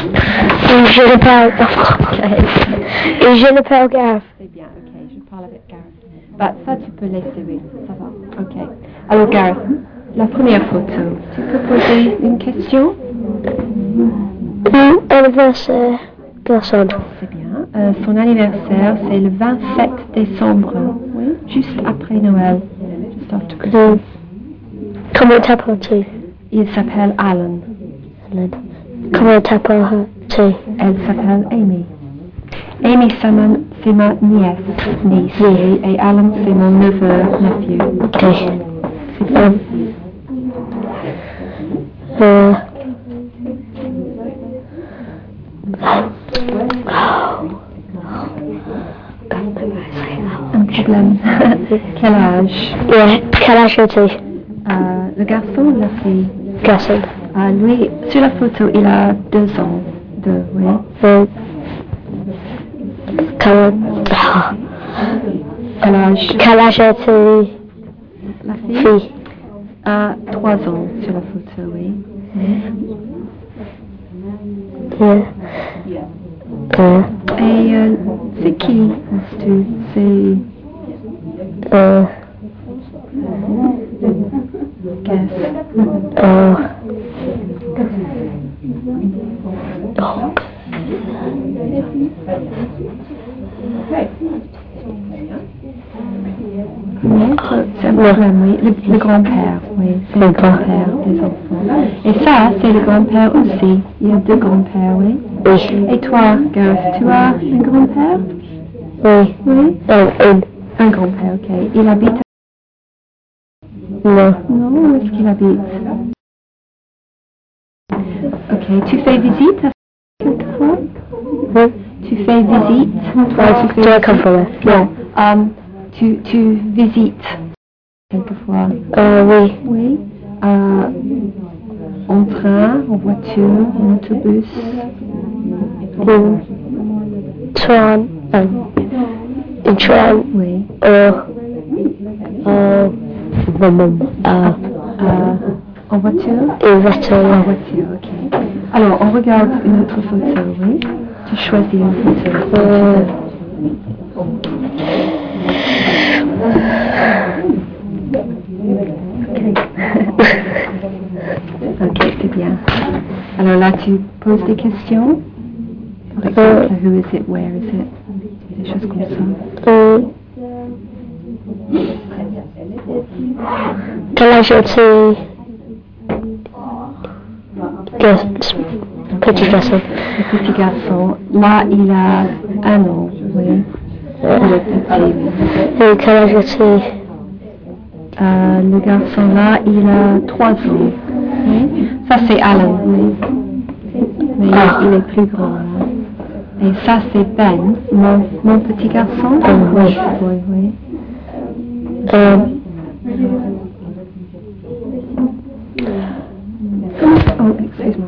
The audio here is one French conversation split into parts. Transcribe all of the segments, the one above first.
Et je l'appelle Et je l'appelle Gareth. C'est bien, ok, je parle avec Gareth. Bah, ça tu peux laisser, oui, ça va, ok. Alors Gareth, la première photo, tu peux poser une question? Anniversaire, personne. C'est bien. Son anniversaire, c'est le 27 décembre, oui, juste après Noël. Juste after Christmas. Comment t'appelles-tu? Il s'appelle Alan. Comment t'appelles-tu? Elle s'appelle Amy. Amy, c'est ma nièce, et Alan, c'est mon nephew. Ok. C'est bien. Un problème. Quel âge? Quel âge as-tu? Le garçon ou la fille? Garçon. Lui, sur la photo, il a 2 ans. 2, oui. Quel âge as-tu? La fille? 3 ans sur la photo, oui. Et c'est qui, penses-tu? C'est... Qu'est-ce? C'est un problème, oui. Le grand-père, oui. C'est le grand-père des enfants. Et ça, c'est le grand-père aussi. Il y a 2 grands-pères, oui. Oui. Et toi, Gareth, tu as un grand-père? Oui. Oui. Un grand-père, ok. Il habite Non. Non, où est-ce qu'il habite? Ok, tu fais visite à quelquefois? Oui. Tu fais visite? Do I come from it? Non. Tu visites quelquefois? Oui. Oui. En train, en voiture, en autobus? Tron. In tron. Oui. En voiture? In voiture. En voiture, ok. Alors, on regarde une autre photo, oui? Tu choisis une photo. Ok, c'est bien. Alors là, tu poses des questions? Par exemple, who is it, where is it? Des choses comme ça. Quel âge as-tu? Petit garçon. Le petit garçon, là, il a 1 an, oui. Le petit. Et quel âge as-tu? Le garçon là, il a 3 ans. Oui. Ça c'est Alan, oui. Mais il est plus grand là. Et ça c'est Ben, mon petit garçon. Oui. Oui. Oh, excuse-moi.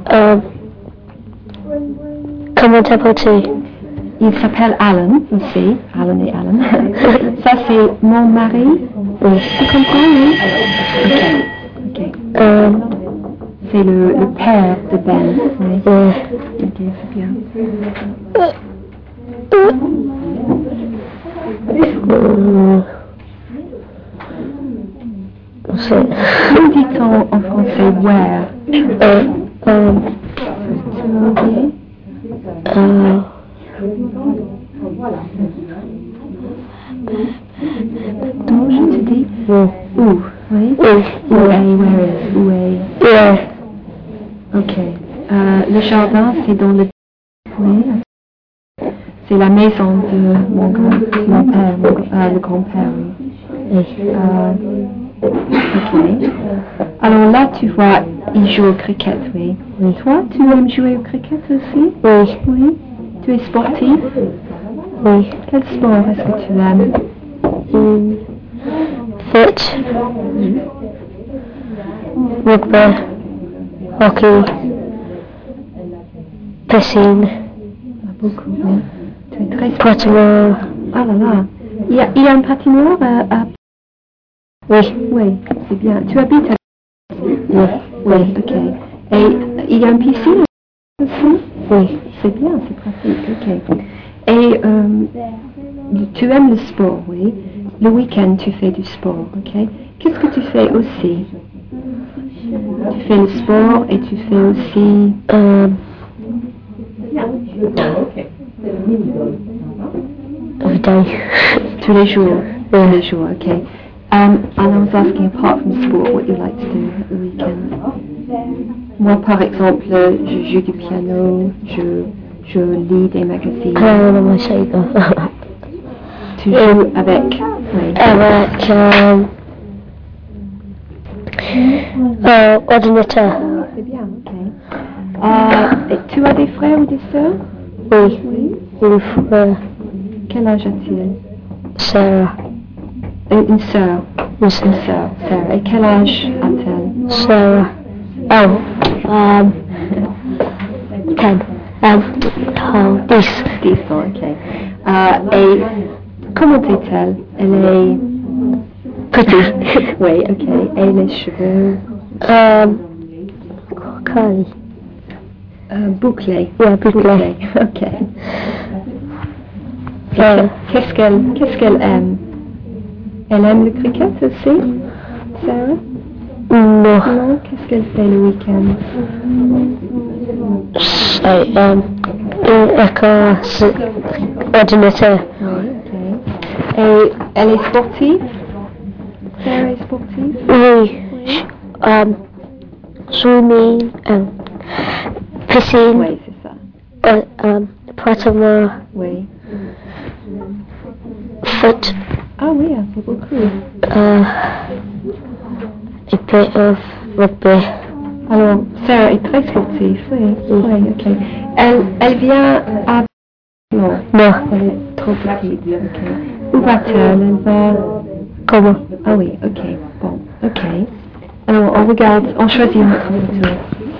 Comment t'appelles-tu? Il s'appelle Alan aussi. Alan et Alan. Ça c'est mon mari. Oui. Tu comprends, oui? Ok. C'est le père de Ben. Oui. Ok, c'est bien. Comment dit-on en français where? Tu veux oublier? Donc je te dis où? Oui? Where is? Où est? Ok. Le jardin c'est dans le... Oui. C'est la maison de mon père, le grand-père. Oui. Ok. Alors là, tu vois, il joue au cricket, oui. Toi, tu aimes jouer au cricket aussi? Oui. Tu es sportif? Oui. Quel sport est-ce que tu aimes? Foot. Rugby. Hockey. Piscine. Beaucoup, oui. Tu es très sportif. Patinoire. Ah là là. Il y a un patinoire à... Oui, c'est bien. Tu habites à... oui, Oui, ok. Et il y a une piscine? aussi? Oui. C'est bien, c'est pratique, ok. Et tu aimes le sport, oui. Le week-end, tu fais du sport, ok. Qu'est-ce que tu fais aussi? Tu fais le sport et tu fais aussi... Every day. Tous les jours? Tous les jours, ok. And I was asking, apart from sport, what you like to do at the weekend? Moi, par exemple, je joue du piano, je lis des magazines. Tu joues avec? Oui. Avec ordinateur. C'est bien, ok. Et tu as des frères ou des sœurs? Oui. Une frère. Quel âge a-t-il? Sarah. Une sœur. Une sœur. Sarah. Et quel âge a-t-elle? Sarah. Oh. 10. 10 ans, ok. Et comment est-elle? Elle est... Petite. Oui, ok. Et les cheveux? Curly. Bouclés. Yeah, bouclés. Ok. Qu'est-ce qu'elle aime? Elle aime le cricket aussi, Sarah? Non. Non? Qu'est-ce qu'elle fait le week-end? Ordinateur. Oui, ok. Et elle est sportive? Sarah est sportive? Oui. Swimming, piscine, Oui, c'est ça. patinage, Oui. foot, Ah oui, c'est beaucoup. a bit of rugby. Alors, Sarah est très sportive, oui, ok. Elle vient à... Non, elle est trop petite, ok. Où va-t-elle? Elle va... Comment? Ah oui, ok, bon, ok. Alors, on regarde, on choisit notre photo.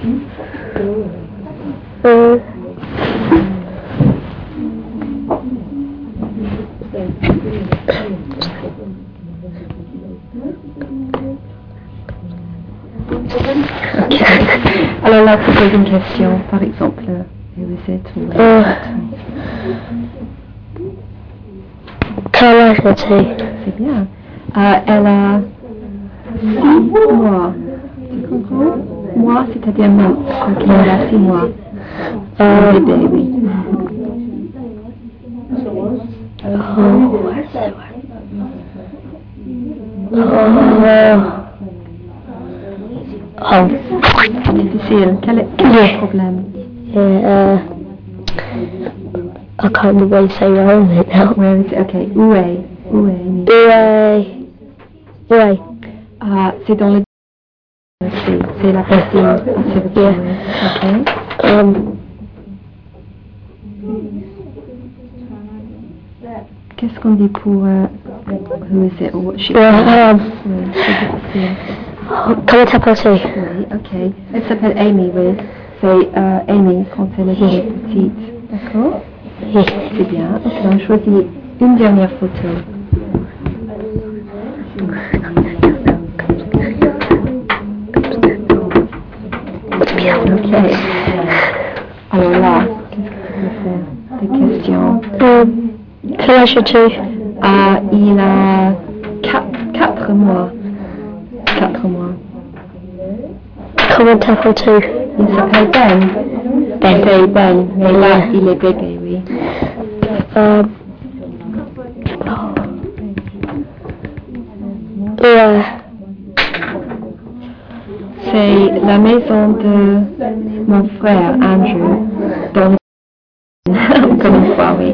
Ok. Alors là, tu poses une question, par exemple, who is it? Quel âge a-t-elle? C'est bien. Elle a 6 mois. Tu comprends? Mois, c'est-à-dire month. Donc elle a 6 mois. Un bébé, oui. Difficile. Quel est le problème? I can't remember you say your own name now. Where is it? Okay. Où est? C'est dans le... C'est la partie activité. Ok. Qu'est-ce qu'on dit pour... who is it or what she... Oui, c'est difficile. Comment t'appelles-tu? Oui, ok. Elle s'appelle Amy, oui. C'est Amy quand elle était petite. D'accord? Oui. C'est bien. Ok, on choisit une dernière photo. Ok. Alors là, qu'est-ce que tu veux faire? Des questions. Quel âge as-tu? Il a 4 mois. 4 mois. Comment t'appelles-tu? Il s'appelle Ben. C'est Ben. Mais là, il est bébé, oui. C'est la maison de mon frère Andrew, dans le... Comme une fois, oui.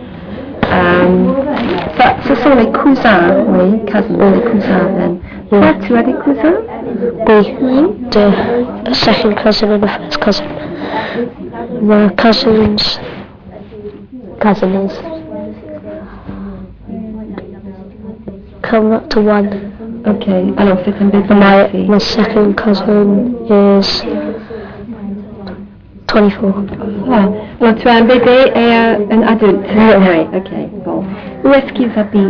Ce sont les cousins, oui, les cousins. Toi, tu as des cousins? Oui. The second cousin and the first cousin. My cousin's cousin is coming up to 1. Ok, alors c'est un bébé aussi. My second cousin is 24. Alors tu as un bébé et un adulte. Oui, ok, bon. Où est-ce qu'ils habitent?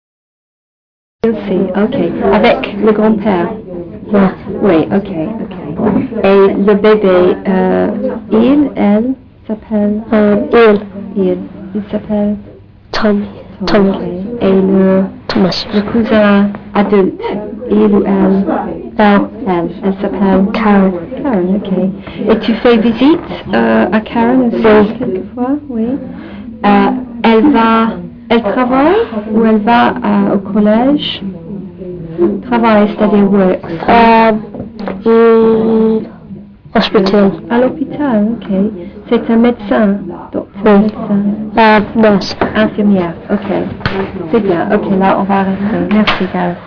Aussi, ok. Avec le grand-père? Yeah. Oui, ok, ok. Et le bébé, elle s'appelle il s'appelle Tommy. Okay. Et Thomas. le cousin adulte, il ou elle s'appelle Karen. Karen, ok. Et tu fais visite à Karen aussi quelquefois, oui. Elle travaille ou elle va au collège? Travaille, c'est-à-dire works. Hospital. À l'hôpital, ok. C'est un médecin, docteur, médecin. Nurse. Infirmière, ok. C'est bien, ok, là on va arrêter. Merci, Gareth.